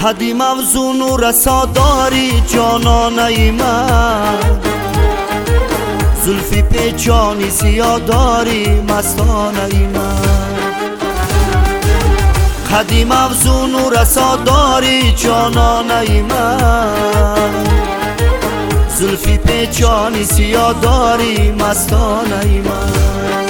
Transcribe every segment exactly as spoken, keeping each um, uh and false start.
قدیم افزون و رسا داری جانانه من، زلفی پیچانی سیاه داری مستانه من. قدیم افزون و رسا داری جانانه من، زلفی پیچانی سیاه داری مستانه من.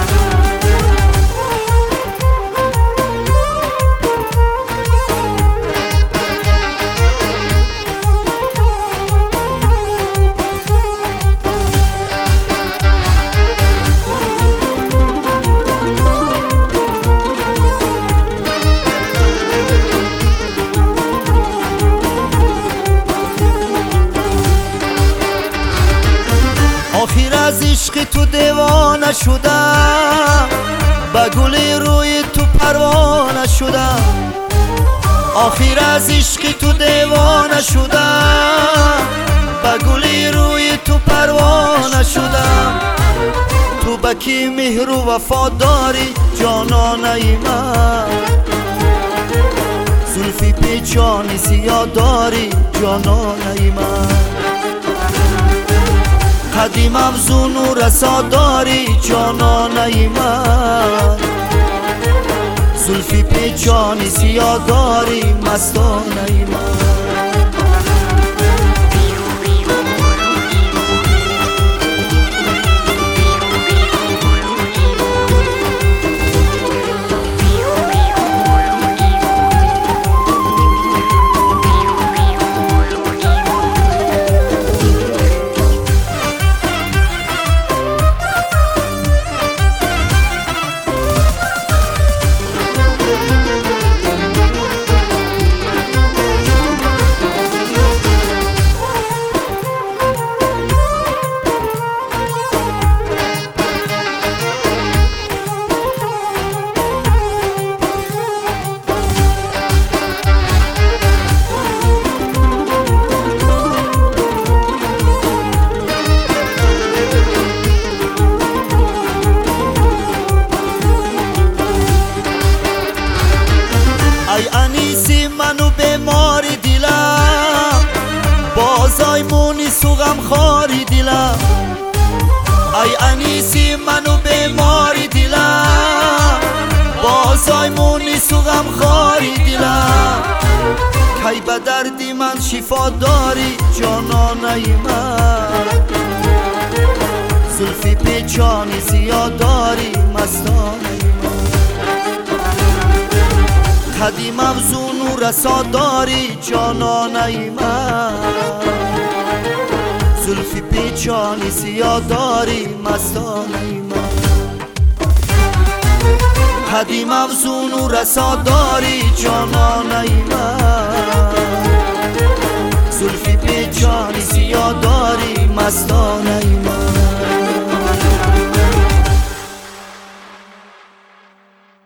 آخر از عشق تو دیوانه شدم، با گل روی تو پروانه شدم. آخر از عشق تو دیوانه شدم، با گل روی تو پروانه شدم. تو بکی مهر و وفا داری جانانه من، زلفی پیچانی سیاه داری جانانه من. قدیم افزون و رسا داری جانانه من، زلفی پیچانی سیاه داری مستانه من. ای انیسی منو بیماری دیلم، بازای مونی سوغم خاری دیلم. ای انیسی منو بیماری دیلم، بازای مونی سوغم خاری دیلم. کی به دردی من شفا داری جانانه من، زلفی پیچانی سیاه داری مستانه من. قدیم افزون و رسا داری جانانه من، زلفی پیچانی سیاه داری مستانه من. قدیم افزون و رسا داری جانانه من، زلفی پیچانی سیاه داری مستانه من.